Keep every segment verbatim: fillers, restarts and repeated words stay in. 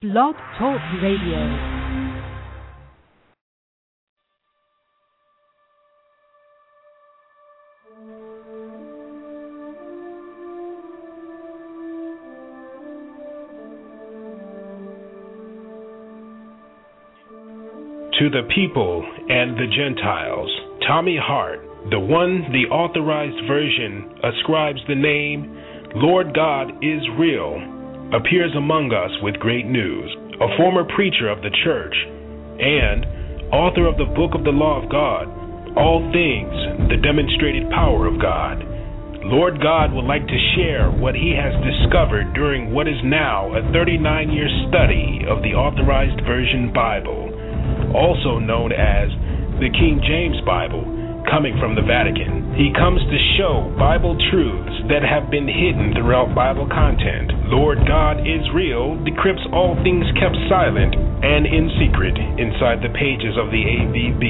Blog Talk Radio. To the people and the Gentiles, Tommy Hart, the one the authorized version ascribes the name Lord God is Real, appears among us with great news. A former preacher of the church and author of the book of the law of God, All Things, the Demonstrated Power of God, Lord God would like to share what he has discovered during what is now a thirty-nine year study of the authorized version Bible, also known as the King James Bible, coming from the Vatican. He comes to show Bible truths that have been hidden throughout Bible content. Lord God is Real decrypts all things kept silent and in secret inside the pages of the A V B,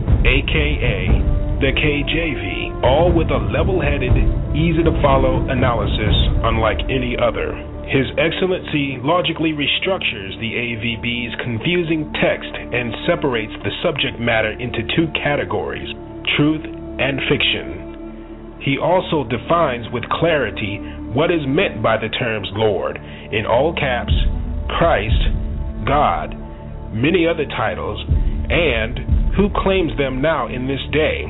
aka the K J V, all with a level-headed, easy-to-follow analysis unlike any other. His Excellency logically restructures the A V B's confusing text and separates the subject matter into two categories, truth and fiction. He also defines with clarity what is meant by the terms Lord, in all caps, Christ, God, many other titles, and who claims them now in this day.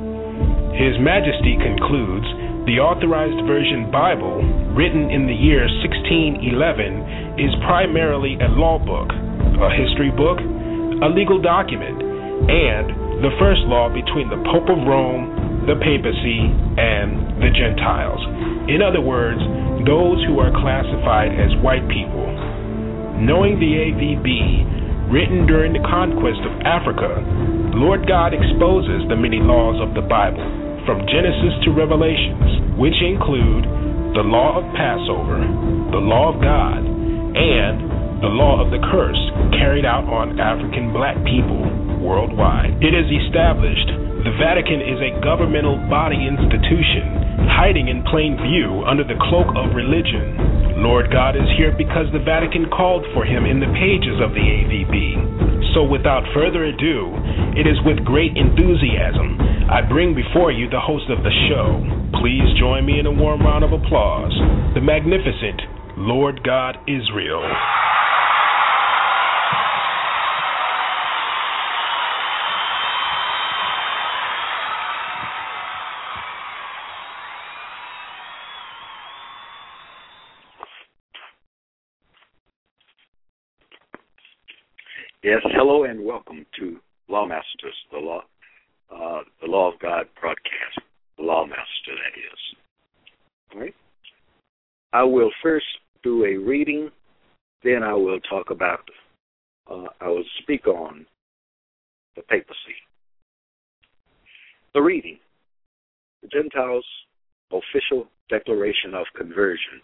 His Majesty concludes the Authorized Version Bible, written in the year sixteen eleven, is primarily a law book, a history book, a legal document, and the first law between the Pope of Rome, the papacy, and the Gentiles. In other words, those who are classified as white people. Knowing the A V B, written during the conquest of Africa, Lord God exposes the many laws of the Bible, from Genesis to Revelations, which include the law of Passover, the law of God, and the law of the curse carried out on African black people worldwide. It is established the Vatican is a governmental body institution hiding in plain view under the cloak of religion. Lord God is here because the Vatican called for him in the pages of the A V B. So without further ado, it is with great enthusiasm I bring before you the host of the show. Please join me in a warm round of applause, the magnificent Lord God is Real. Yes, hello and welcome to Lawmasters, the law, uh, the Law of God broadcast, the Lawmaster, that is. All right. I will first do a reading, then I will talk about, uh, I will speak on the papacy. The reading, the Gentiles' official declaration of conversion.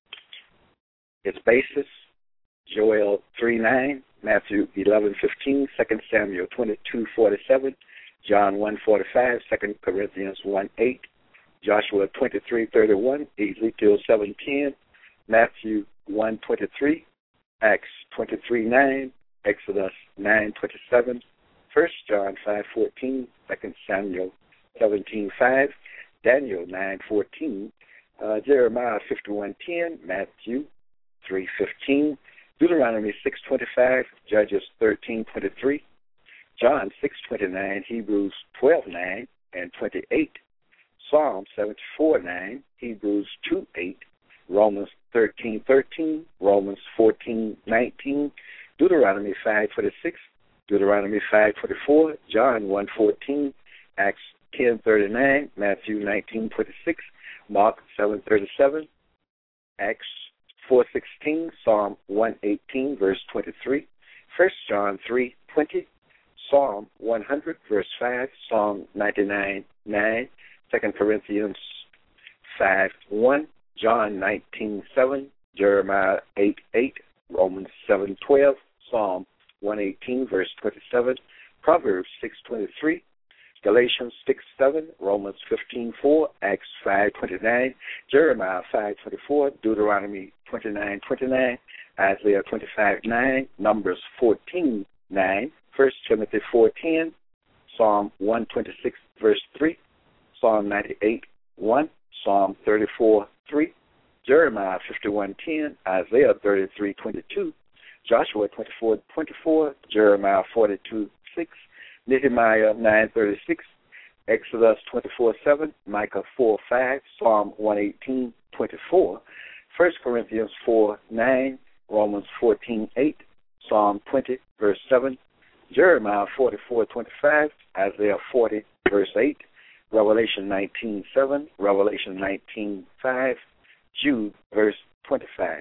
Its basis, Joel three nine, Matthew eleven fifteen, Second Samuel twenty-two forty-seven, John one forty-five, Second Corinthians one eight, Joshua twenty-three thirty-one, Ezekiel seven ten, Matthew one twenty-three, Acts twenty-three nine, Exodus nine twenty-seven, First John five fourteen, Second Samuel seventeen five, Daniel nine fourteen, uh, Jeremiah fifty-one ten, Matthew three fifteen, Deuteronomy six twenty-five, Judges thirteen twenty-three, John six twenty-nine, Hebrews twelve nine and twenty-eight, Psalm seventy-four nine, Hebrews two eight, Romans thirteen thirteen, Romans fourteen nineteen, Deuteronomy five twenty-six, Deuteronomy five twenty-four, John one fourteen, Acts ten thirty-nine, Matthew nineteen twenty-six, Mark seven thirty-seven, Acts four sixteen, Psalm one eighteen, verse twenty-three, First John three twenty, Psalm one hundred, verse five, Psalm ninety-nine nine, Second Corinthians five one, John nineteen seven, Jeremiah eight eight, Romans seven twelve, Psalm one eighteen, verse twenty-seven, Proverbs six twenty-three, Galatians six seven, Romans fifteen four, Acts five twenty-nine, Jeremiah five twenty-four, Deuteronomy twenty-nine twenty-nine, Isaiah twenty-five nine, Numbers fourteen nine, First Timothy four ten, Psalm one twenty-six, verse three, Psalm ninety-eight one, Psalm thirty-four three, Jeremiah fifty-one ten, Isaiah thirty-three twenty-two, Joshua twenty-four twenty-four, Jeremiah forty-two six, Nehemiah nine thirty-six, Exodus twenty-four seven, Micah four five, Psalm one eighteen twenty-four, First Corinthians four nine, Romans fourteen eight, Psalm twenty, verse seven, Jeremiah forty-four twenty-five, Isaiah forty, verse eight, Revelation nineteen seven, Revelation nineteen five, Jude, verse twenty-five.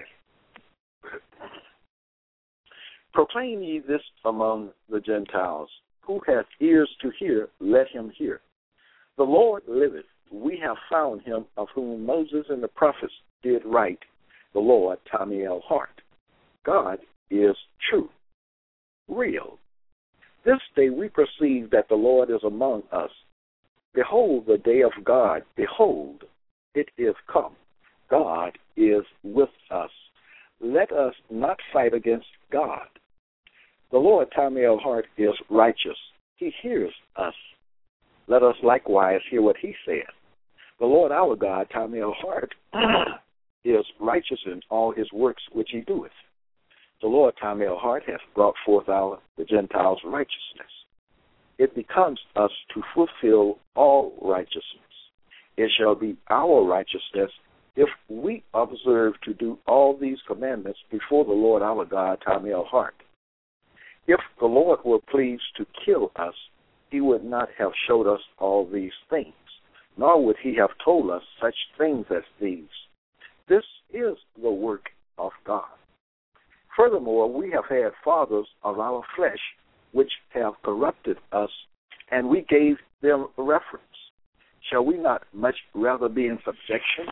Proclaim ye this among the Gentiles. Who hath ears to hear, let him hear. The Lord liveth. We have found him of whom Moses and the prophets did write, the Lord, Tommy L. Hart. God is true, real. This day we perceive that the Lord is among us. Behold the day of God. Behold, it is come. God is with us. Let us not fight against God. The Lord, Tommy L. Hart, is righteous. He hears us. Let us likewise hear what he saith. The Lord our God, Tommy L. Hart, is righteous in all his works which he doeth. The Lord, Tommy L. Hart, hath brought forth our the Gentiles' righteousness. It becomes us to fulfill all righteousness. It shall be our righteousness if we observe to do all these commandments before the Lord our God, Tommy L. Hart. If the Lord were pleased to kill us, he would not have showed us all these things, nor would he have told us such things as these. This is the work of God. Furthermore, we have had fathers of our flesh which have corrupted us, and we gave them reference. Shall we not much rather be in subjection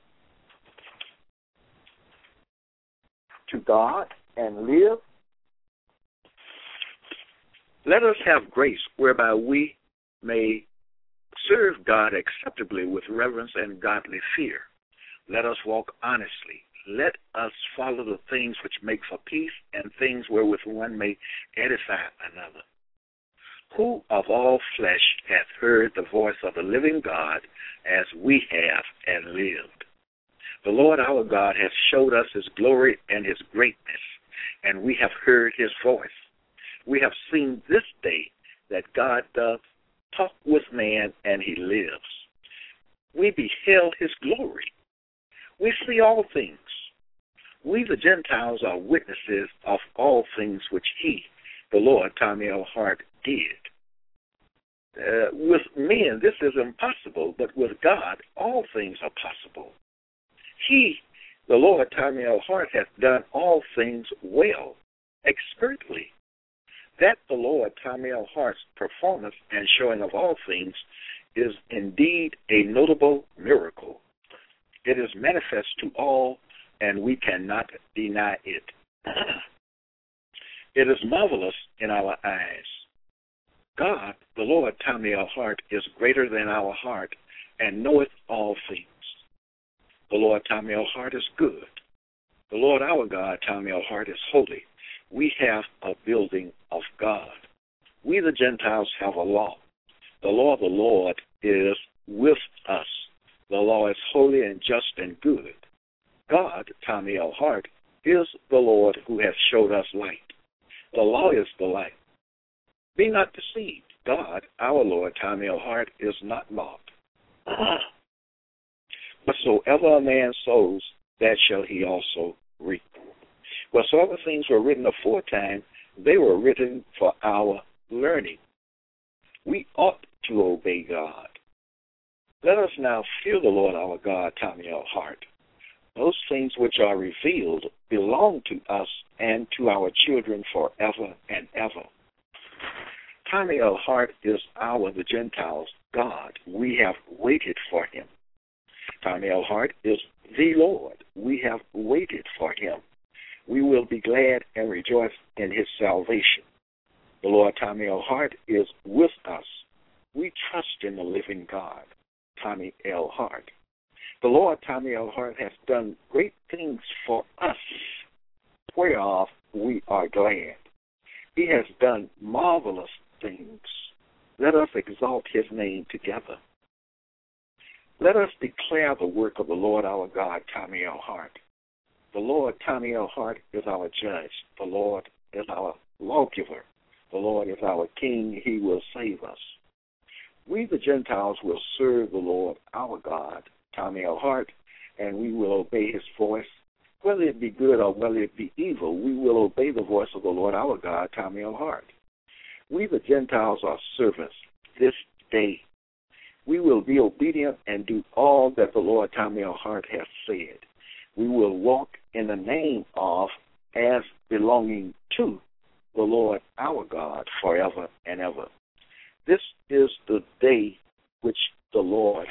to God and live? Let us have grace whereby we may serve God acceptably with reverence and godly fear. Let us walk honestly. Let us follow the things which make for peace and things wherewith one may edify another. Who of all flesh hath heard the voice of the living God as we have and lived? The Lord our God hath showed us his glory and his greatness, and we have heard his voice. We have seen this day that God doth talk with man, and he lives. We beheld his glory. We see all things. We, the Gentiles, are witnesses of all things which he, the Lord, Tommy L. Hart, did. Uh, with men, this is impossible, but with God, all things are possible. He, the Lord, Tommy L. Hart, hath done all things well, expertly. That the Lord, Tommy L. Hart's performance and showing of all things is indeed a notable miracle. It is manifest to all, and we cannot deny it. It is marvelous in our eyes. God, the Lord, Tommy L. Hart, is greater than our heart and knoweth all things. The Lord, Tommy L. Hart, is good. The Lord, our God, Tommy L. Hart, is holy. We have a building of God. We, the Gentiles, have a law. The law of the Lord is with us. The law is holy and just and good. God, Tommy L. Hart, is the Lord who hath showed us light. The law is the light. Be not deceived. God, our Lord, Tommy L. Hart, is not mocked. Whatsoever a man sows, that shall he also reap. Whatsoever things were written aforetime, they were written for our learning. We ought to obey God. Let us now fear the Lord our God, Tommy L. Hart. Those things which are revealed belong to us and to our children forever and ever. Tommy L. Hart is our, the Gentiles, God. We have waited for him. Tommy L. Hart is the Lord. We have waited for him. We will be glad and rejoice in his salvation. The Lord, Tommy L. Hart, is with us. We trust in the living God, Tommy L. Hart. The Lord, Tommy L. Hart, has done great things for us. whereof we are glad. He has done marvelous things. Let us exalt his name together. Let us declare the work of the Lord our God, Tommy L. Hart. The Lord, Tommy L. Hart, is our judge. The Lord is our lawgiver. The Lord is our king. He will save us. We, the Gentiles, will serve the Lord our God, Tommy L. Hart, and we will obey his voice. Whether it be good or whether it be evil, we will obey the voice of the Lord our God, Tommy L. Hart. We, the Gentiles, are servants this day. We will be obedient and do all that the Lord Tommy L. Hart has said. We will walk in the name of, as belonging to, the Lord our God forever and ever. This is the day which the Lord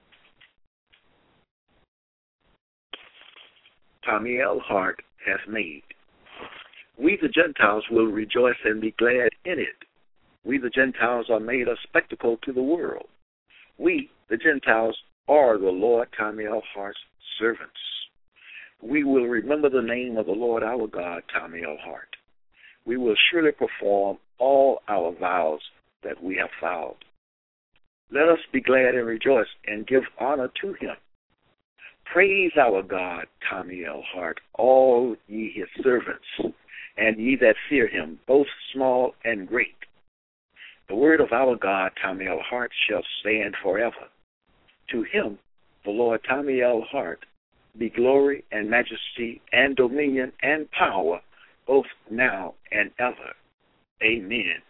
Tommy L. Hart has made. We, the Gentiles, will rejoice and be glad in it. We, the Gentiles, are made a spectacle to the world. We, the Gentiles, are the Lord Tommy L. Hart's servants. We will remember the name of the Lord our God, Tommy L. Hart. We will surely perform all our vows that we have vowed. Let us be glad and rejoice and give honor to him. Praise our God, Tommy L. Hart, all ye his servants, and ye that fear him, both small and great. The word of our God, Tommy L. Hart, shall stand forever. To him, the Lord Tommy L. Hart, be glory and majesty and dominion and power, both now and ever. Amen.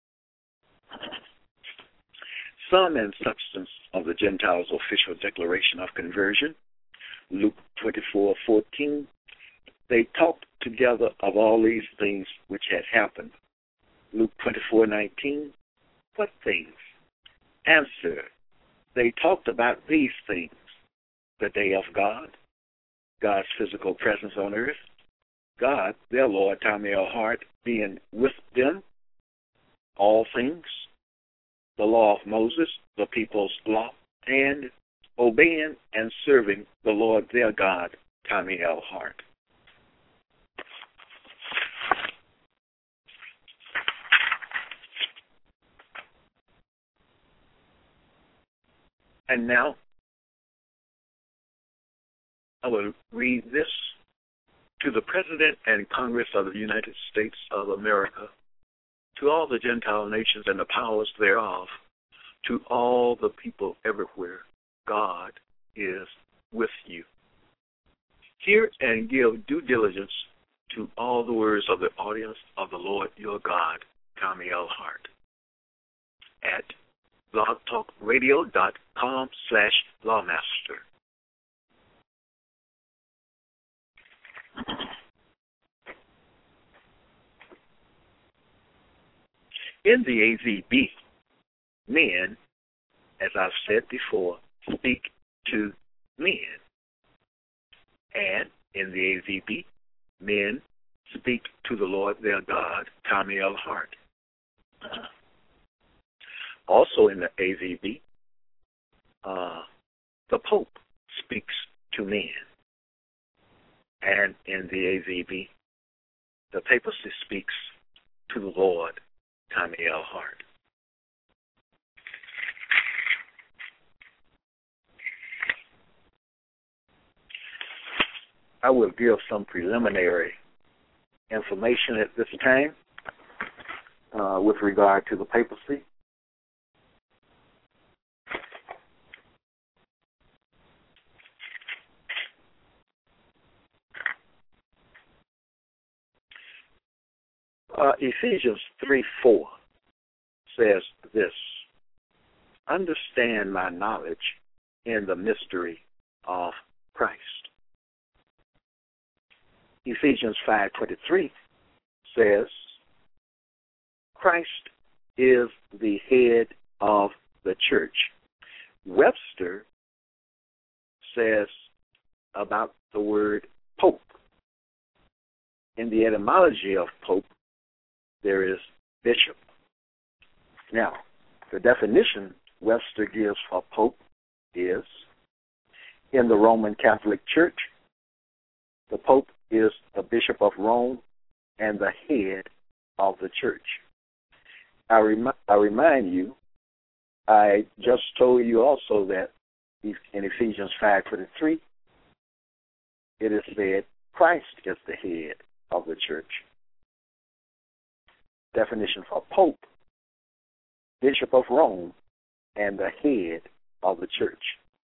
Sum and substance of the Gentiles' official declaration of conversion. Luke twenty-four fourteen. They talked together of all these things which had happened. Luke twenty-four nineteen. What things? Answer. They talked about these things. The day of God, God's physical presence on earth, God, their Lord, Tommy L. Hart, being with them, all things, the law of Moses, the people's law, and obeying and serving the Lord their God, Tommy L. Hart. And now, I will read this to the President and Congress of the United States of America, to all the Gentile nations and the powers thereof, to all the people everywhere. God is with you. Hear and give due diligence to all the words of the audience of the Lord your God, Tommy L. Hart, at blogtalkradio.com slash lawmaster. In the A Z B, men, as I've said before, speak to men. And in the A Z B, men speak to the Lord their God, Tommy L. Hart. Also in the A Z B, uh, the Pope speaks to men. And in the A Z B, the papacy speaks to the Lord, Tommy L. Hart. I will give some preliminary information at this time uh, with regard to the papacy. Uh, Ephesians three four says this: understand my knowledge in the mystery of Christ. Ephesians five twenty-three says, Christ is the head of the church. Webster says about the word pope. In the etymology of pope, there is bishop. Now, the definition Webster gives for pope is, in the Roman Catholic Church, the pope is the Bishop of Rome and the head of the church. I, rem- I remind you, I just told you also that in Ephesians five twenty-three, it is said Christ is the head of the church. Definition for Pope, Bishop of Rome, and the head of the church.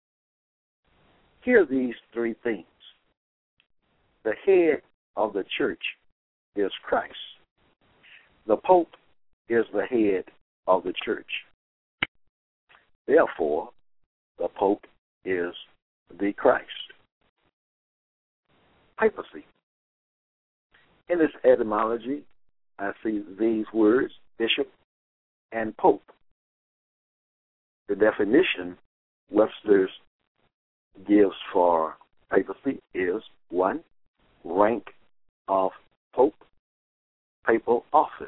Hear these three things. The head of the church is Christ. The Pope is the head of the church. Therefore, the Pope is the Christ. Papacy. In this etymology, I see these words, bishop and pope. The definition Webster's gives for papacy is one, rank of pope, papal office.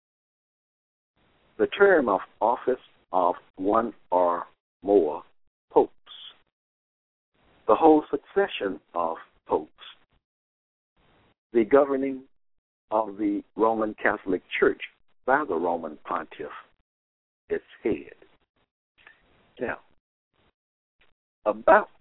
The term of office of one or more popes. The whole succession of popes. The governing of the Roman Catholic Church by the Roman Pontiff, its head. Now, about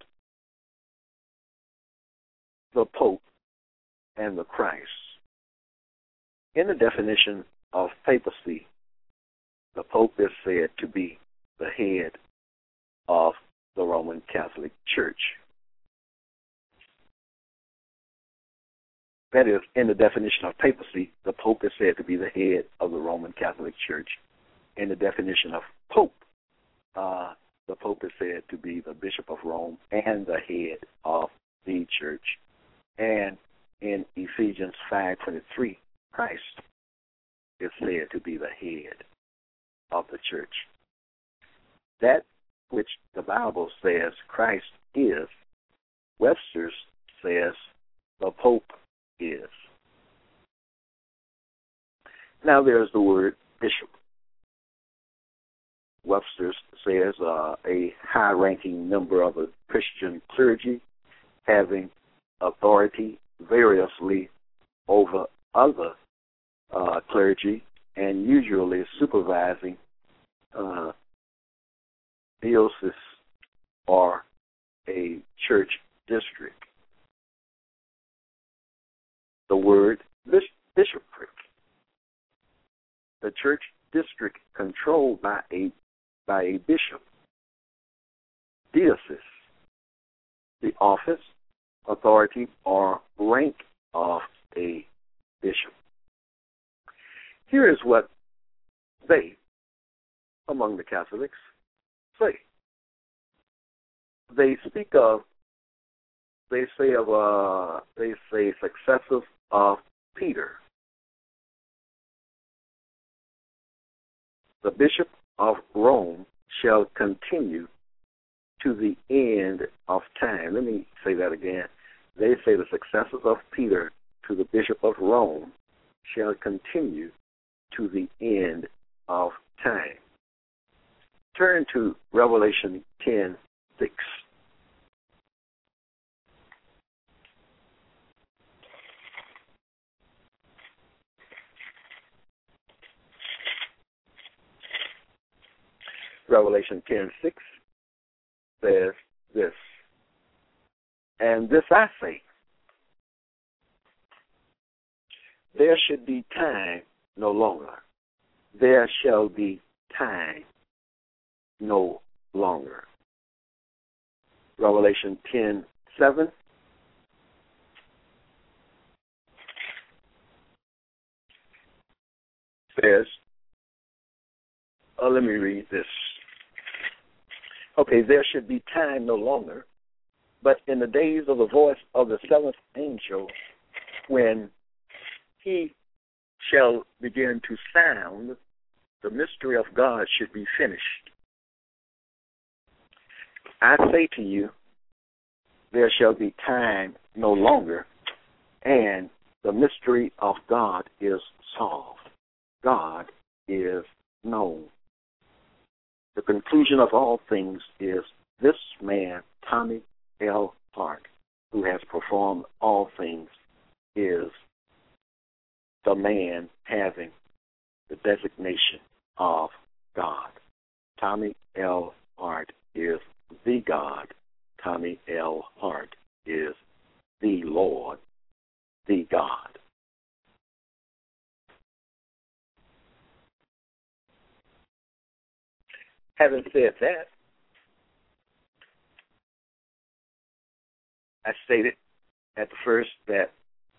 the Pope and the Christ. In the definition of papacy, the Pope is said to be the head of the Roman Catholic Church. That is, in the definition of papacy, the Pope is said to be the head of the Roman Catholic Church. In the definition of Pope, uh, the Pope is said to be the Bishop of Rome and the head of the Church. And in Ephesians five twenty-three, Christ is said to be the head of the Church. That which the Bible says Christ is, Webster's says the Pope is. Now there's the word bishop. Webster says uh, a high-ranking member of a Christian clergy having authority variously over other uh, clergy and usually supervising uh, diocese or a church district. The word bishopric, the church district controlled by a by a bishop. Diocese, the office, authority, or rank of a bishop. Here is what they, among the Catholics, say. They speak of, they say of, uh, they say successors of Peter. The Bishop of Rome shall continue to the end of time. Let me say that again. They say the successors of Peter to the Bishop of Rome shall continue to the end of time. Turn to Revelation ten six. Revelation ten six says this, and this I say, there should be time no longer. There shall be time no longer. Revelation ten seven. Says, uh, let me read this. Okay, there should be time no longer, but in the days of the voice of the seventh angel, when he shall begin to sound, the mystery of God should be finished. I say to you, there shall be time no longer, and the mystery of God is solved. God is known. The conclusion of all things is this man, Tommy L. Hart, who has performed all things is the man having the designation of God. Tommy L. Hart is the God. Tommy L. Hart is the Lord, the God. Having said that, I stated at the first that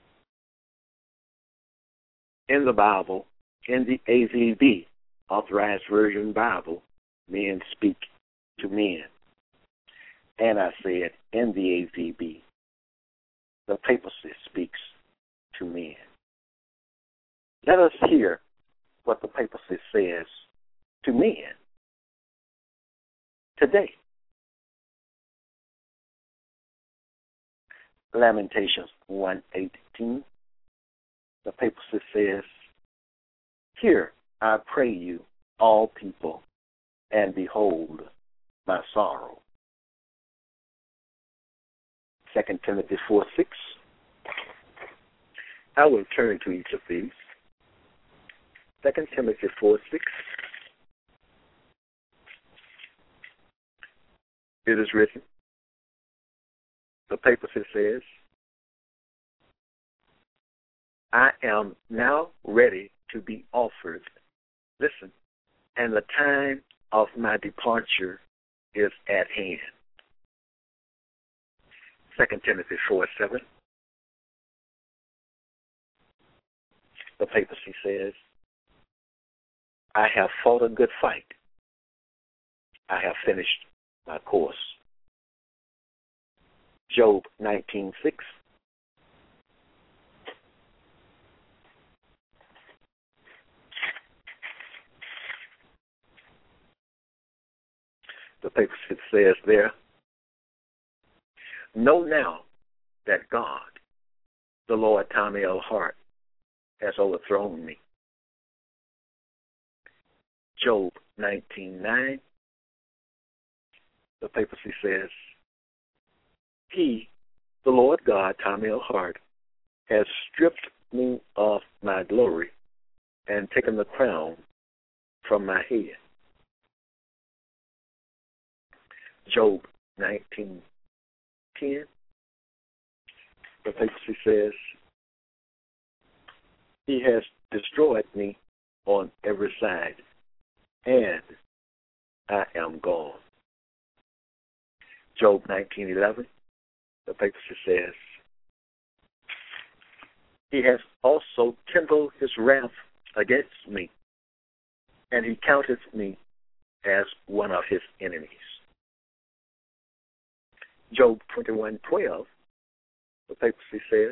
in the Bible, in the A V B, Authorized Version Bible, men speak to men. And I said in the A V B, the papacy speaks to men. Let us hear what the papacy says to men today. Lamentations one eighteen, the papacy says, "Hear, I pray you, all people, and behold my sorrow." Second Timothy four six. I will turn to each of these. Second Timothy four six. It is written, the papacy says, "I am now ready to be offered." Listen, "and the time of my departure is at hand." Second Timothy four seven. The papacy says, "I have fought a good fight. I have finished my course." Job nineteen six. The papacy says there, "Know now that God, the Lord Tommy L. Hart, has overthrown me." Job nineteen nine. The papacy says, "He, the Lord God, Tommy L. Hart, has stripped me of my glory and taken the crown from my head." Job nineteen ten. The papacy says, "He has destroyed me on every side, and I am gone." Job nineteen eleven. The papacy says, "He has also kindled his wrath against me, and he counteth me as one of his enemies." Job twenty-one twelve. The papacy says,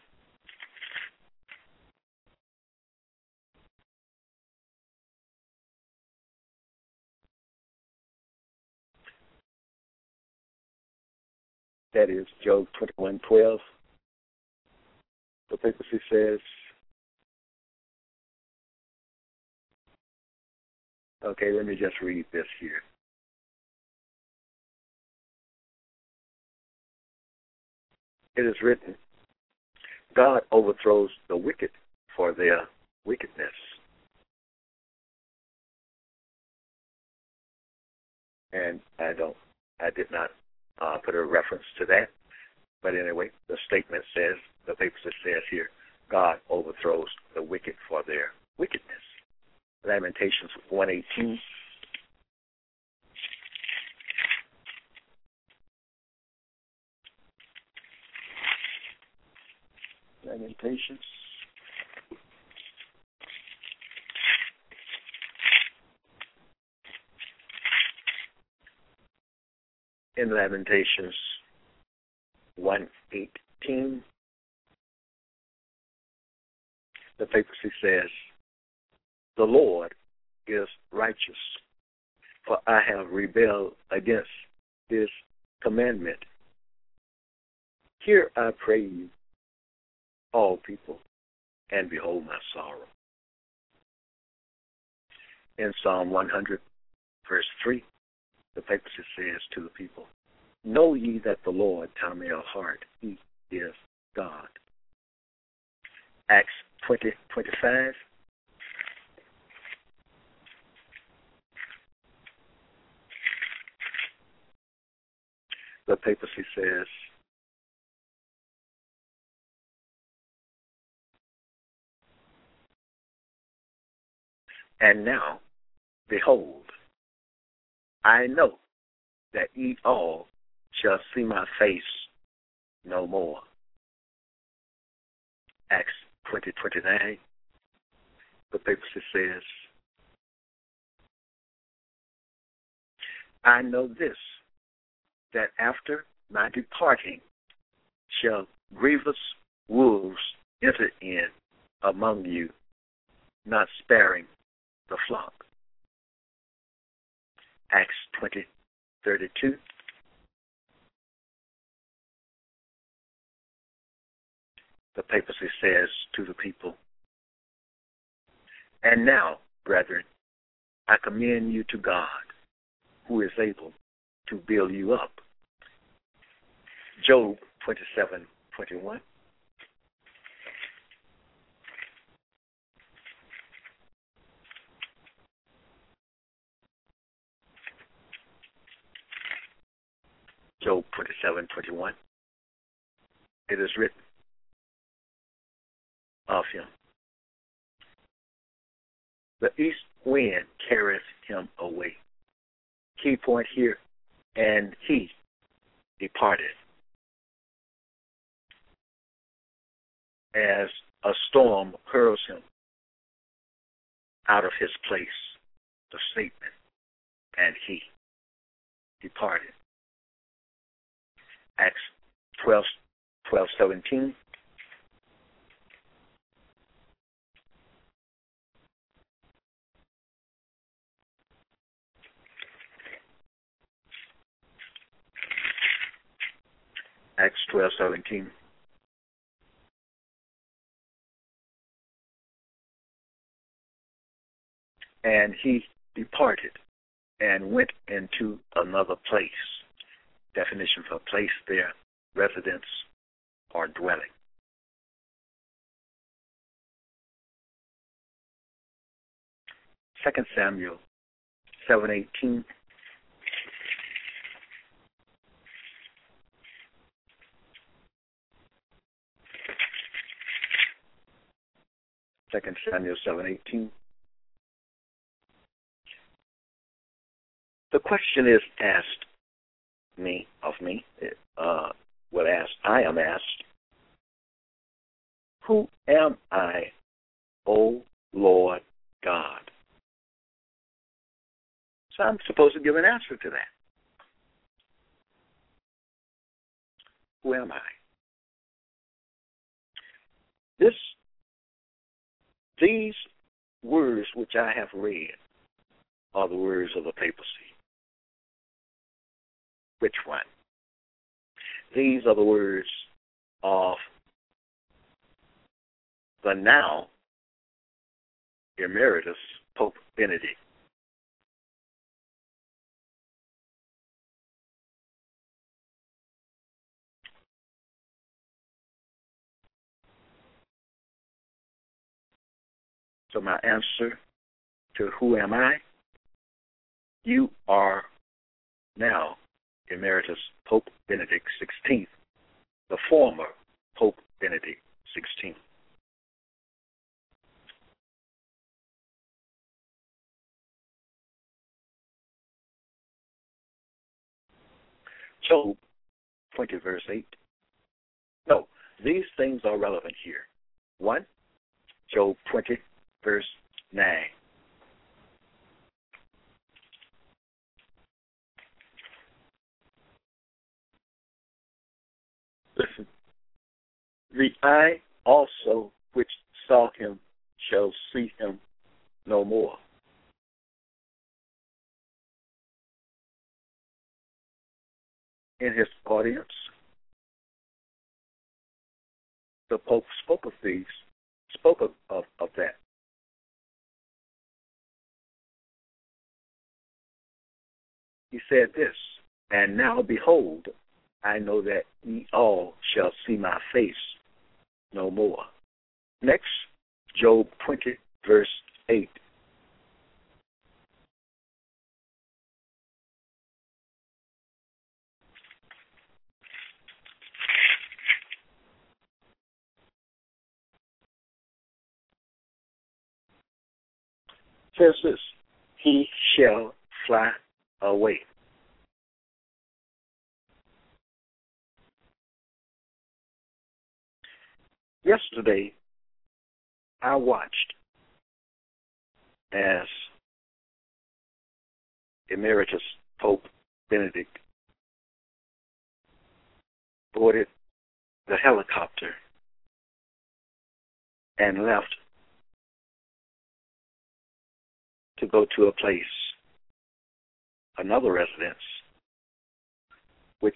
that is Job twenty-one twelve. The papacy says, okay, let me just read this here. It is written, "God overthrows the wicked for their wickedness." And I don't, I did not uh, put a reference to that. But anyway, the statement says, the papacy says here, God overthrows the wicked for their wickedness. Lamentations one eighteen. Lamentations. In Lamentations one eighteen, the papacy says, "The Lord is righteous, for I have rebelled against his commandment. Hear, I pray you, all people, and behold my sorrow." In Psalm one hundred, verse three, the papacy says to the people, "Know ye that the Lord, Tommy L. Hart, he is God. Acts twenty twenty-five. The papacy says, and now, behold, I know that ye all shall see my face no more. Acts twenty twenty-nine. The papacy says, I know this, that after my departing shall grievous wolves enter in among you, not sparing the flock. Acts twenty thirty-two. The papacy says to the people, and now, brethren, I commend you to God, who is able to build you up. Job twenty-seven twenty-one. Job twenty-seven twenty-one. It is written of him, the east wind carrieth him away. Key point here, and he departed. As a storm hurls him out of his place, the statement, and he departed. Acts twelve, twelve seventeen. Acts twelve seventeen. And he departed and went into another place. Definition for place there, residence or dwelling. Second Samuel seven eighteen. Second Samuel seven eighteen. The question is asked me of me. Uh, well, asked. I am asked. Who am I, O Lord God? So I'm supposed to give an answer to that. Who am I? This, these words which I have read are the words of the papacy. Which one? These are the words of the now Emeritus Pope Benedict. So my answer to who am I? You are now Emeritus Pope Benedict the sixteenth, the former Pope Benedict the sixteenth. Job twenty, verse eight. No, these things are relevant here. One, Job twenty, verse nine. Listen. The eye also which saw him shall see him no more. In his audience, the Pope spoke of these, spoke of, of, of that. He said this, and now behold, I know that ye all shall see my face no more. Next, Job twenty, verse eight. Says this, he shall fly away. Yesterday, I watched as Emeritus Pope Benedict boarded the helicopter and left to go to a place, another residence, which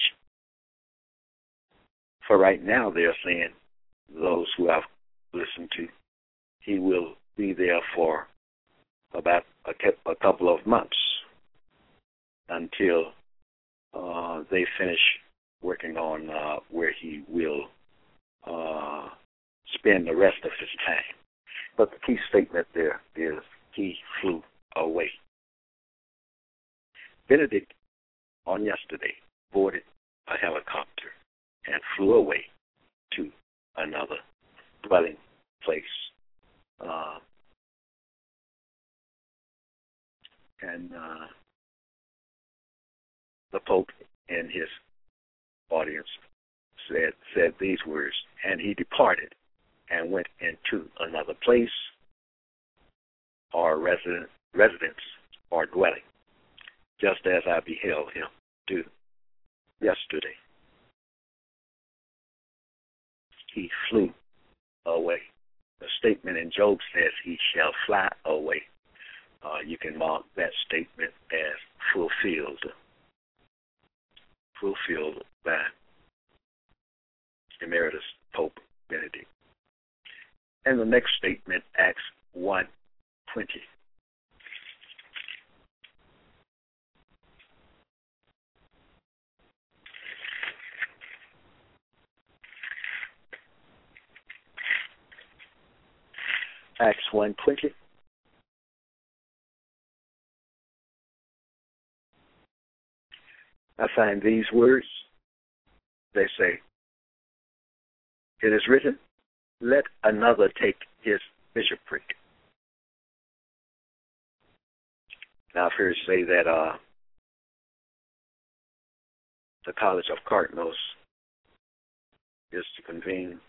for right now they're saying, those who I've listened to, he will be there for about a, a couple of months until uh, they finish working on uh, where he will uh, spend the rest of his time. But the key statement there is he flew away. Benedict, on yesterday, boarded a helicopter and flew away to another dwelling place. Uh, and uh, the Pope in his audience said said these words, and he departed and went into another place or resident, residence or dwelling, just as I beheld him do yesterday. He flew away. The statement in Job says he shall fly away. Uh, you can mark that statement as fulfilled. Fulfilled by Emeritus Pope Benedict. And the next statement, Acts one twenty. Acts one twenty. I find these words. They say, it is written, let another take his bishopric. Now I've heard say that uh, the College of Cardinals is to convene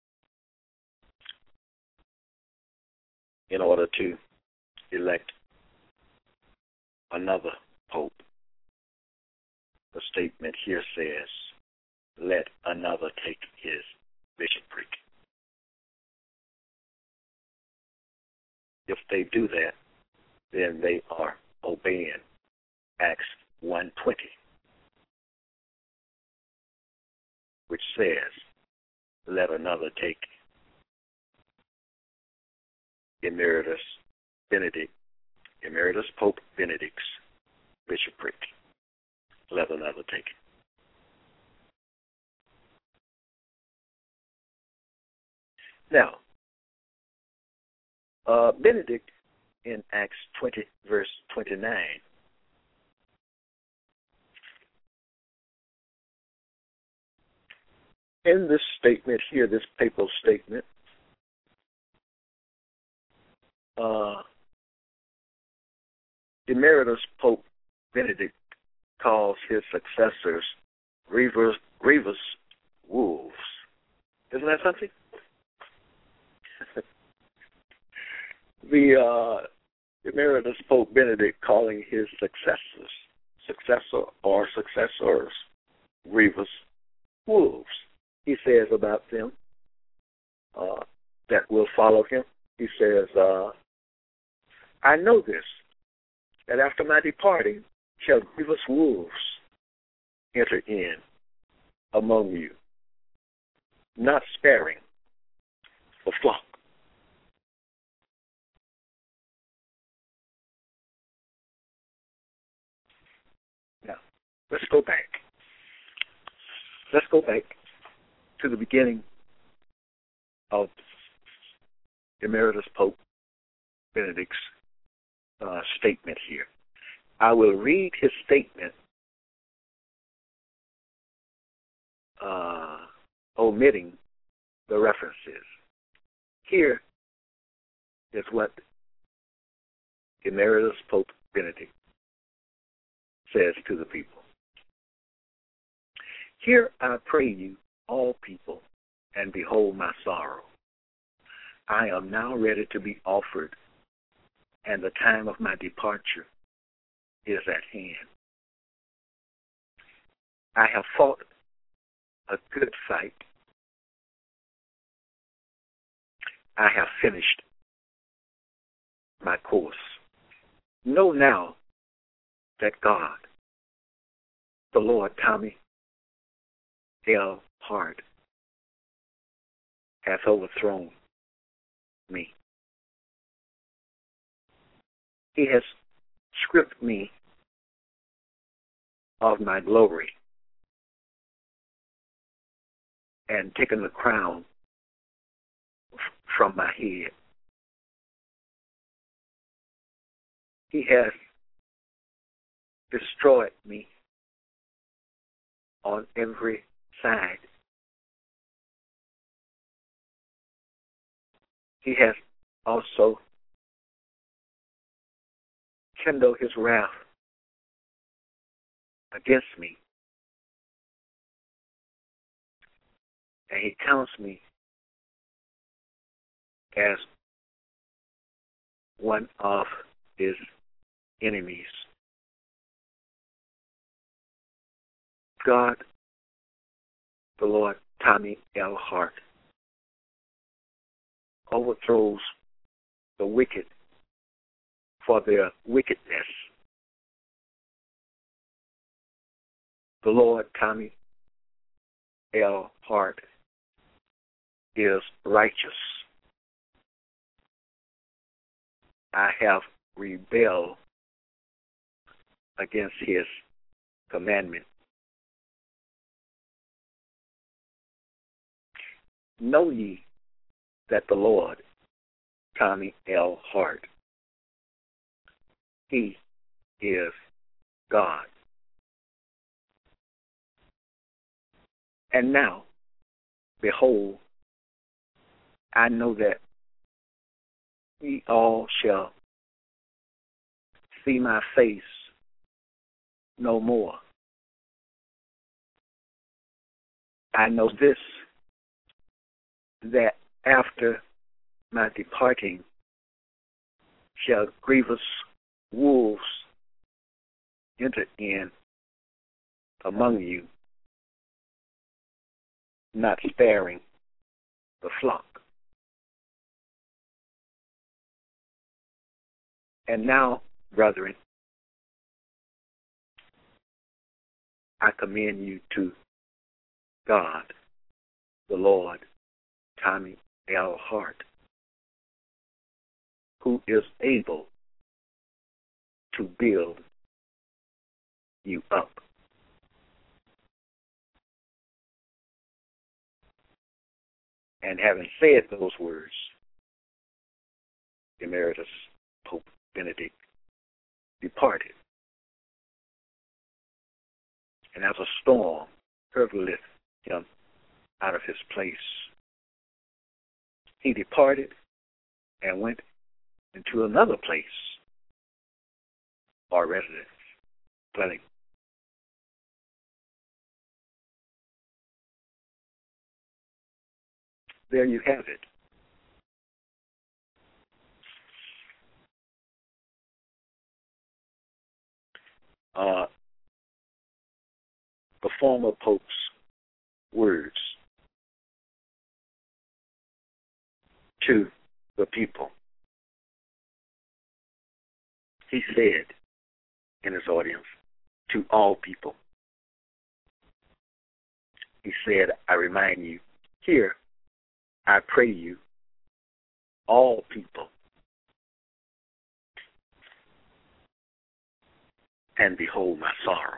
in order to elect another pope. The statement here says, let another take his bishopric. If they do that, then they are obeying Acts one twenty, which says, let another take Emeritus Benedict, Emeritus Pope Benedict's bishopric. Let another take it. Now, uh, Benedict in Acts twenty, verse twenty-nine, in this statement here, this papal statement, uh, Emeritus Pope Benedict calls his successors grievous, grievous wolves. Isn't that something? the uh, Emeritus Pope Benedict calling his successors, successor or successors, grievous wolves. He says about them uh, that will follow him. He says, uh, I know this, that after my departing shall grievous wolves enter in among you, not sparing the flock. Now, let's go back. Let's go back to the beginning of Emeritus Pope Benedict's uh, statement here. I will read his statement, uh, omitting the references. Here is what Emeritus Pope Benedict says to the people. Hear, I pray you, all people, and behold my sorrow. I am now ready to be offered, and the time of my departure is at hand. I have fought a good fight. I have finished my course. Know now that God, the Lord Tommy L. Hart, hath overthrown me. He has stripped me of my glory and taken the crown f- from my head. He has destroyed me on every side. He has also kindled his wrath against me, and he counts me as one of his enemies. God, the Lord Tommy L. Hart, overthrows the wicked for their wickedness. The Lord Tommy L. Hart is righteous. I have rebelled against his commandment. Know ye that the Lord, Tommy L. Hart, he is God. And now, behold, I know that ye all shall see my face no more. I know this, that after my departing shall grievous wolves enter in among you, not sparing the flock. And now, brethren, I commend you to God, the Lord, Tommy L. Hart, who is able to build you up. And having said those words, Emeritus Pope Benedict departed. And as a storm hurleth him out of his place, he departed and went into another place or residence, dwelling. There you have it. Uh, the former Pope's words to the people. He said in his audience, to all people, he said, I remind you, here, I pray you, all people, and behold my sorrow.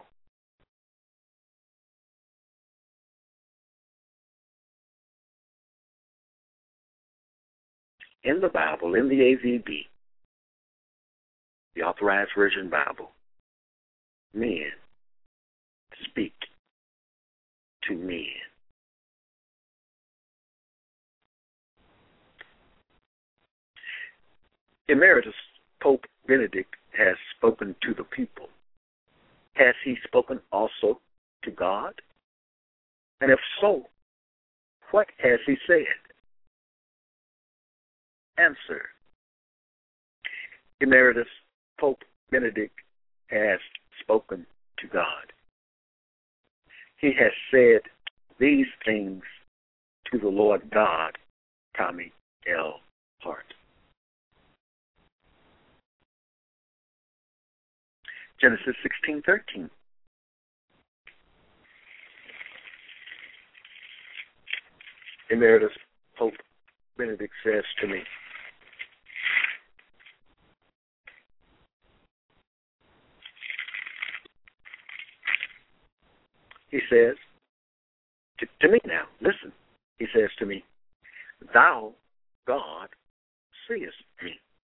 in the Bible, in the A V B, the Authorized Version Bible, men speak to men. Emeritus Pope Benedict has spoken to the people. Has he spoken also to God? And if so, what has he said? Answer. Emeritus Pope Benedict has spoken to God. He has said these things to the Lord God, Tommy L. Hart. Genesis sixteen thirteen. Emeritus Pope Benedict says to me, he says, to, to me now, listen, he says to me, thou, God, seest me.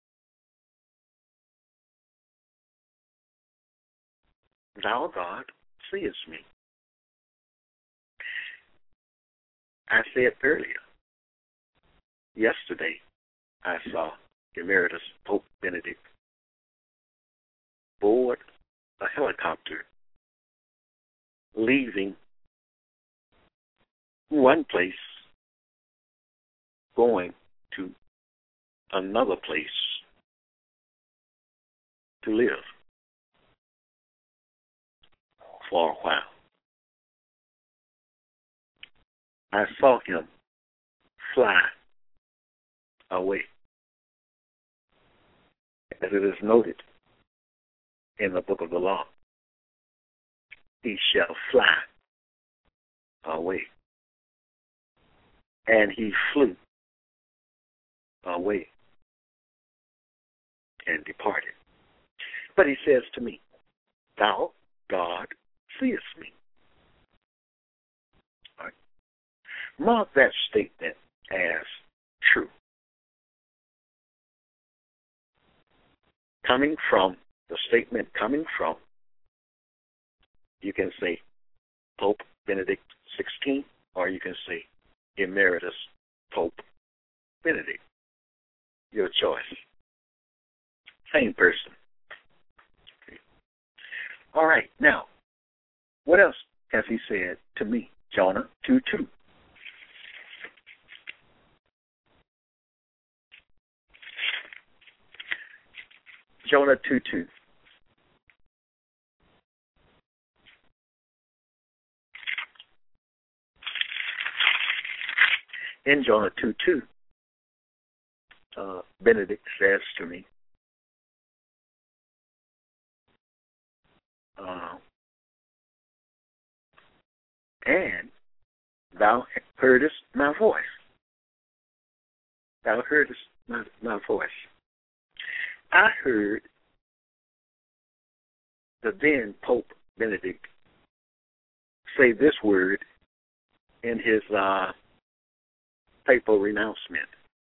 Thou, God, seest me. I said earlier, yesterday, I saw Emeritus Pope Benedict board a helicopter leaving one place, going to another place to live for a while. I saw him fly away, as it is noted in the book of the law. He shall fly away. And he flew away and departed. But he says to me, thou, God, seest me. All right. Mark that statement as true. Coming from, the statement coming from, you can say Pope Benedict the sixteenth, or you can say Emeritus Pope Benedict. Your choice. Same person. Okay. All right, now, what else has he said to me? Jonah two two. Jonah two two. In Jonah two two, uh, Benedict says to me, uh, and thou heardest my voice. Thou heardest my, my voice. I heard the then Pope Benedict say this word in his uh, papal renouncement,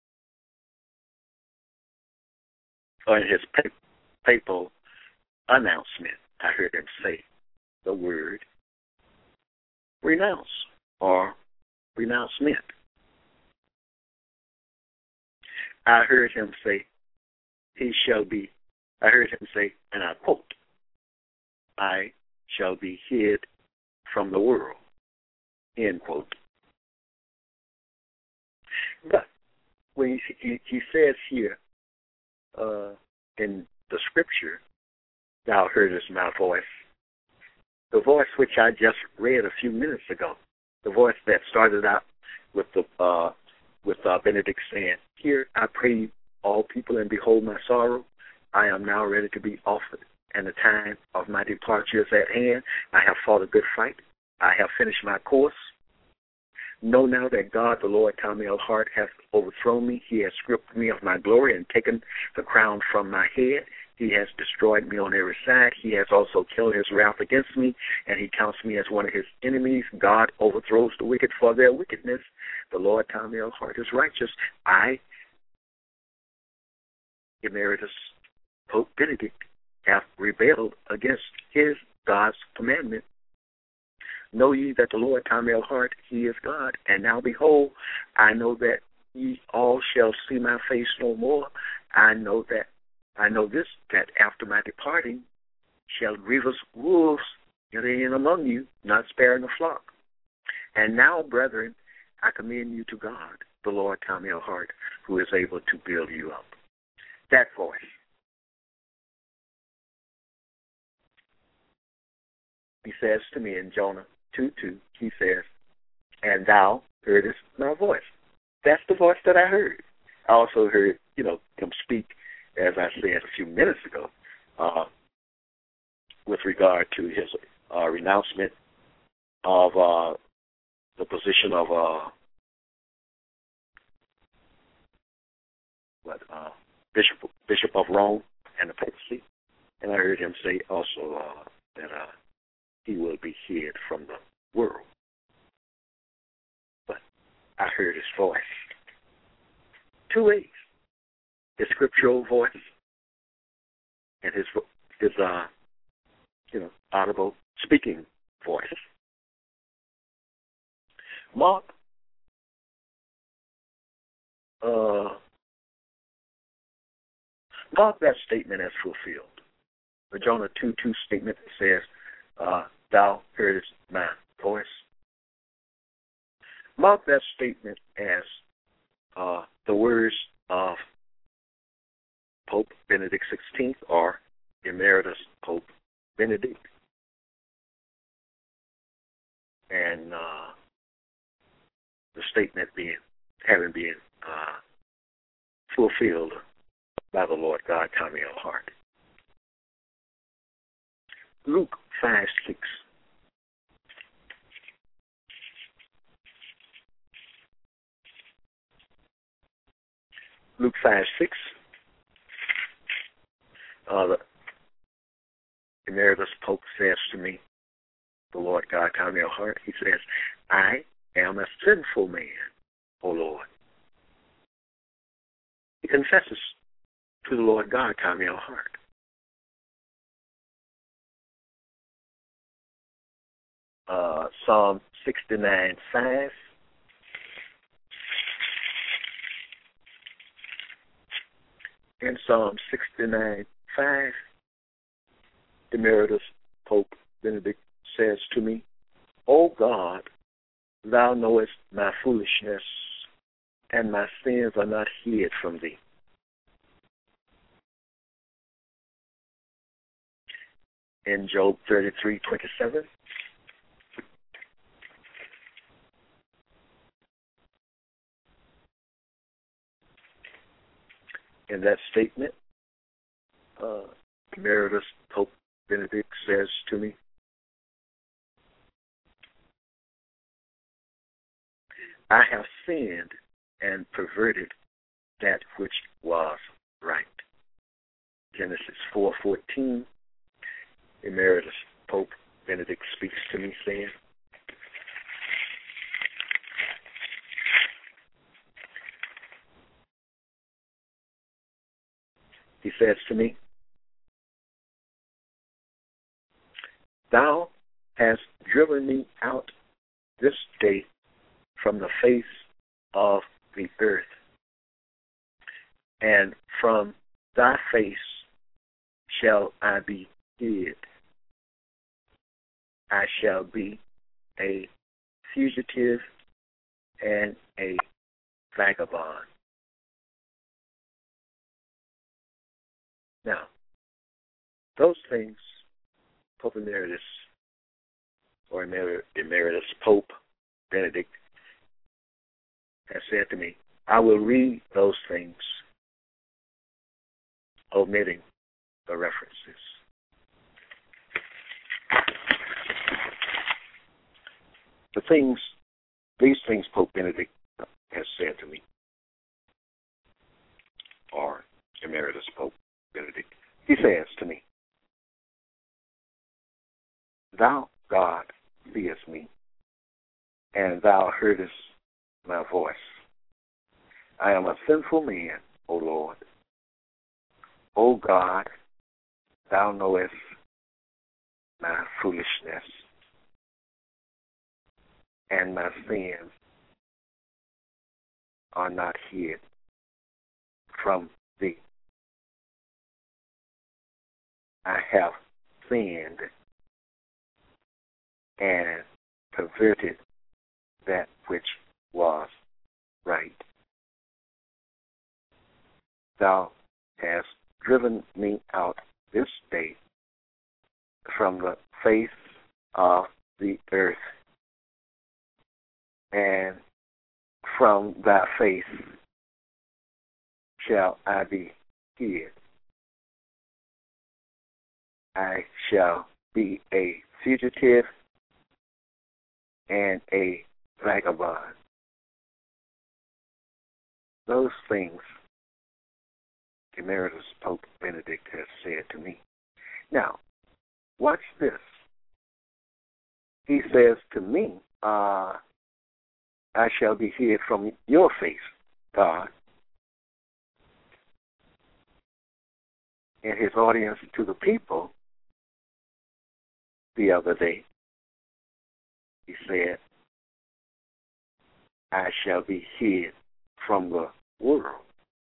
or in his pa- papal announcement. I heard him say the word renounce or renouncement. I heard him say, he shall be, I heard him say, and I quote, I shall be hid from the world, end quote. But when he, he, he says here uh, in the scripture, thou heardest my voice, the voice which I just read a few minutes ago, the voice that started out with the uh, with uh, Benedict saying, here I pray all people and behold my sorrow. I am now ready to be offered, and the time of my departure is at hand. I have fought a good fight. I have finished my course. Know now that God, the Lord, Tommy L. Hart, hath overthrown me. He has stripped me of my glory and taken the crown from my head. He has destroyed me on every side. He has also killed his wrath against me, and he counts me as one of his enemies. God overthrows the wicked for their wickedness. The Lord, Tommy L. Hart, is righteous. I Emeritus Pope Benedict hath rebelled against his God's commandment. Know ye that the Lord Tamiel Hart, he is God. And now behold, I know that ye all shall see my face no more. I know that, I know this, that after my departing shall grievous wolves enter in among you, not sparing the flock. And now, brethren, I commend you to God, the Lord Tamiel Hart, who is able to build you up. That voice. He says to me in Jonah two two, he says, and thou heardest my voice. That's the voice that I heard. I also heard, you know, him speak, as I said a few minutes ago, uh, with regard to his uh, renouncement of uh, the position of uh, what, uh, Bishop Bishop of Rome and the papacy. And I heard him say also uh, that uh, he will be hid from the world. But I heard his voice. Two ways. His scriptural voice and his, his uh, you know, audible speaking voice. Mark uh, mark that statement as fulfilled. The Jonah two two statement says, uh, thou heardest my voice. Mark that statement as uh, the words of Pope Benedict the sixteenth or Emeritus Pope Benedict. And uh, the statement being, having been uh, fulfilled by the Lord God Tamiel Hart. Luke five six. Luke five six. Uh, the Emeritus Pope says to me, the Lord God Tamiel Hart, he says, I am a sinful man, O Lord. He confesses to the Lord God Tamiel Hart. Uh, Psalm sixty-nine five. In Psalm sixty-nine five, Emeritus Pope Benedict says to me, O God, thou knowest my foolishness, and my sins are not hid from thee. In Job thirty-three twenty-seven, in that statement, uh, Emeritus Pope Benedict says to me, I have sinned and perverted that which was right. Genesis four fourteen, Emeritus Pope Benedict speaks to me saying, he says to me, thou hast driven me out this day from the face of the earth, and from thy face shall I be hid. I shall be a fugitive and a vagabond. Now, those things, Pope Emeritus or Emer- Emeritus Pope Benedict has said to me, I will read those things, omitting the references. The things, these things Pope Benedict has said to me, or Emeritus Pope Benedict, he says to me, thou, God, seest me, and thou heardest my voice. I am a sinful man, O Lord. O God, thou knowest my foolishness, and my sins are not hid from thee. I have sinned and perverted that which was right. Thou hast driven me out this day from the face of the earth, and from thy face shall I be hid. I shall be a fugitive and a vagabond. Those things Emeritus Pope Benedict has said to me. Now, watch this. He says to me, uh, I shall be hid from your face, God. In his audience to the people the other day, he said, I shall be hid from the world.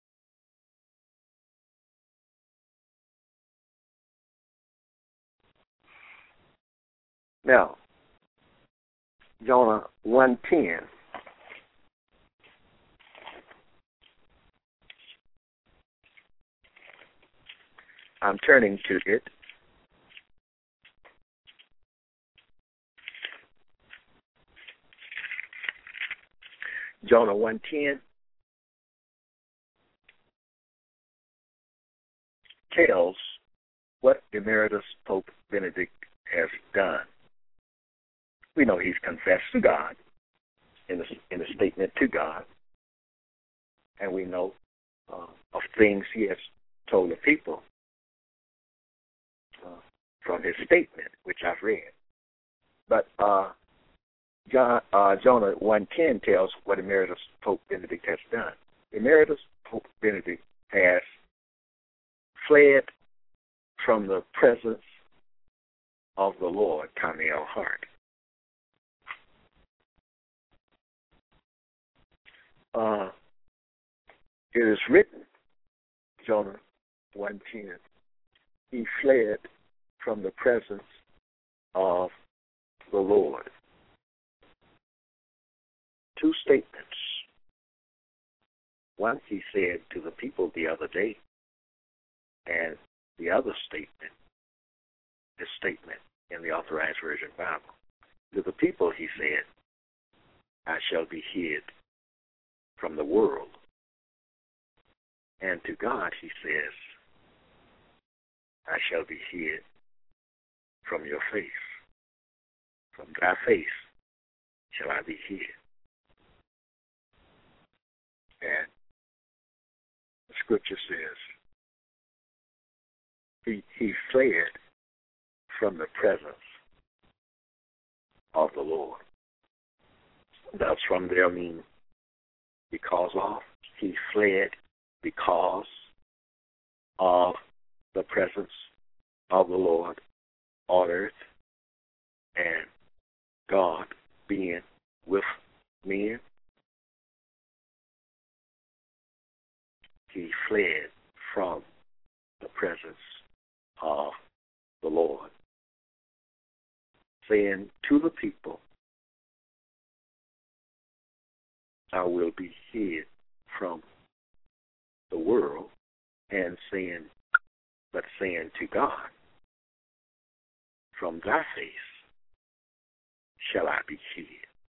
Now, Jonah one ten. I'm turning to it. Jonah one ten tells what Emeritus Pope Benedict has done. We know he's confessed to God in a, in a statement to God, and we know uh, of things he has told the people uh, from his statement, which I've read. But uh, John, uh, Jonah one ten tells what Emeritus Pope Benedict has done. Emeritus Pope Benedict has fled from the presence of the Lord, Tommy L. Hart. Uh, it is written, Jonah one ten, he fled from the presence of the Lord. Two statements. One he said to the people the other day, and the other statement, this statement in the Authorized Version Bible. To the people he said, I shall be hid from the world. And to God he says, I shall be hid from your face. From thy face shall I be hid. And the scripture says, he, he fled from the presence of the Lord. Does from there mean because of? He fled because of the presence of the Lord on earth and God being with men. He fled from the presence of the Lord, saying to the people, I will be hid from the world, and saying, but saying to God, from thy face shall I be hid.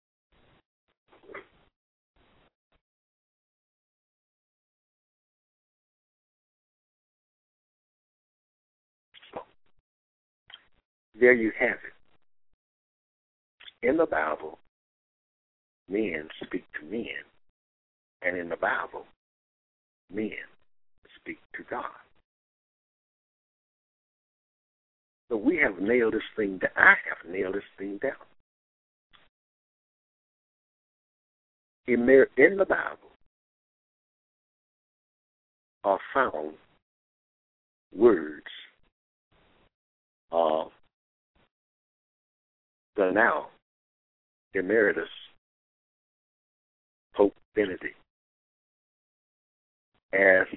So, there you have it. In the Bible, men speak to men, and in the Bible, men speak to God. So we have nailed this thing down. I have nailed this thing down. In the Bible are found words of the now Emeritus Pope Benedict, as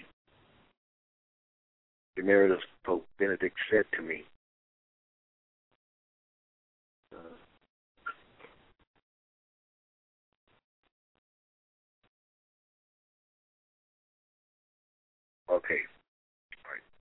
Emeritus Pope Benedict said to me, uh, okay, all right.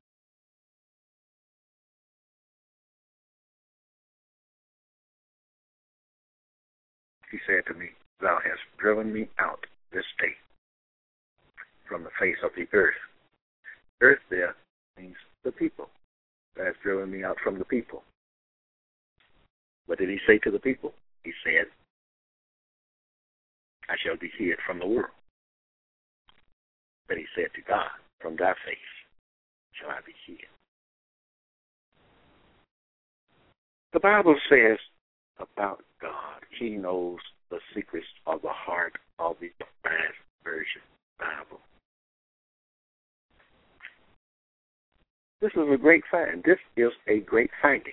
He said to me, "Thou hast driven me out this day from the face of the earth." Earth there means the people. Thou hast driven me out from the people. What did he say to the people? He said, "I shall be hid from the world." But he said to God, "From thy face shall I be hid." The Bible says about God, he knows the secrets of the heart of the Revised Version Bible. This is a great find. This is a great finding.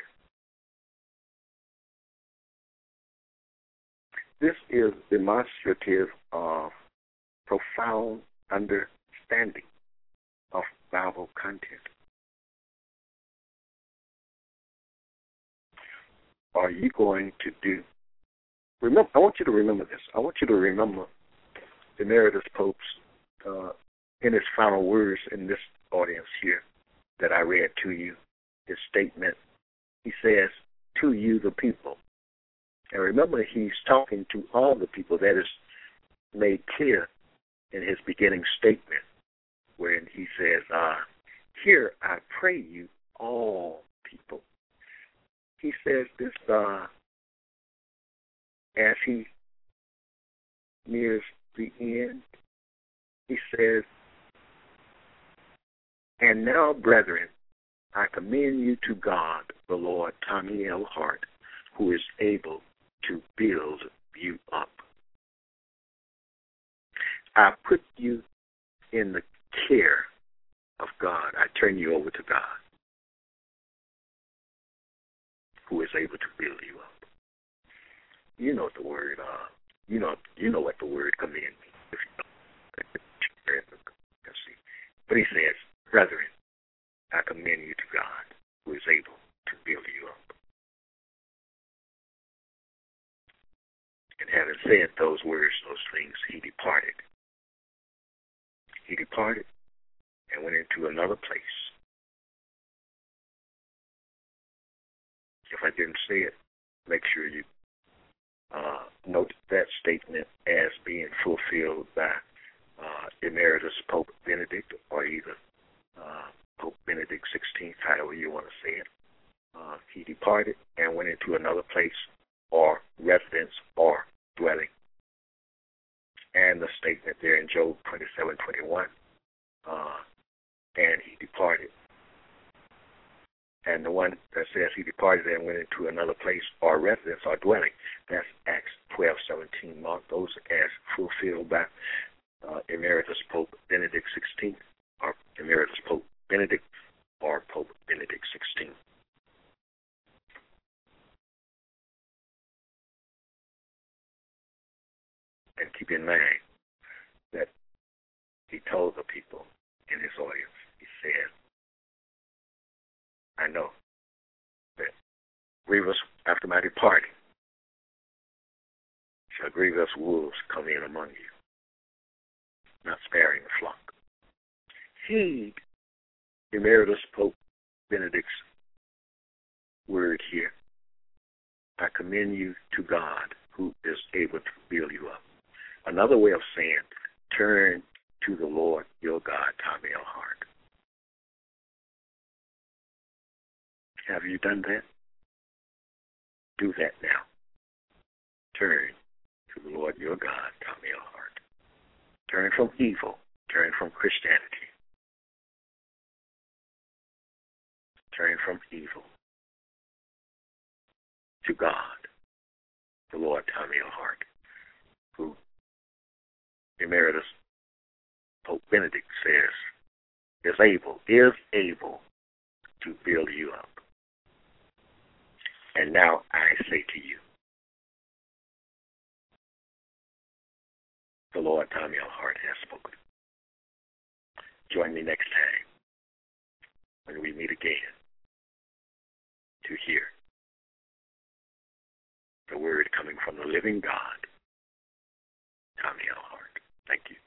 This is demonstrative of profound understanding of Bible content. Are you going to do? Remember, I want you to remember this. I want you to remember Emeritus Pope's, uh, in his final words in this audience here that I read to you, his statement. He says, "To you, the people." And remember, he's talking to all the people. That is made clear in his beginning statement, wherein he says, uh, "Here I pray you, all people." He says this uh, as he nears the end. He says, "And now, brethren, I commend you to God, the Lord Tommy L. Hart, who is able to build you up. I put you in the care of God. I turn you over to God, who is able to build you up." You know what the word, uh, you know, you know what the word commend means. If you know. But he says, "Brethren, I commend you to God, who is able to build you up." And having said those words, those things, he departed. He departed and went into another place. If I didn't say it, make sure you uh, note that statement as being fulfilled by uh, Emeritus Pope Benedict, or either uh, Pope Benedict the sixteenth, however you want to say it. Uh, he departed and went into another place, or residence, or dwelling. And the statement there in Job twenty-seven twenty-one, uh, and he departed. And the one that says he departed and went into another place, or residence, or dwelling, that's Acts twelve seventeen. Mark those as fulfilled by uh, Emeritus Pope Benedict the sixteenth, or Emeritus Pope Benedict, or Pope Benedict the sixteenth. And keep in mind that he told the people in his audience, he said, "I know that grievous, after my departing, shall grievous wolves come in among you, not sparing the flock." Heed Emeritus Pope Benedict's word here. "I commend you to God, who is able to build you up." Another way of saying, turn to the Lord your God, Tommy L. Hart. Have you done that? Do that now. Turn to the Lord your God, Tommy L. Hart. Turn from evil. Turn from Christianity. Turn from evil to God, the Lord Tommy L. Hart, who Emeritus Pope Benedict says is able, is able to build you up. And now I say to you, the Lord Tommy L. Hart has spoken. Join me next time when we meet again to hear the word coming from the living God, Tommy L. Hart. Thank you.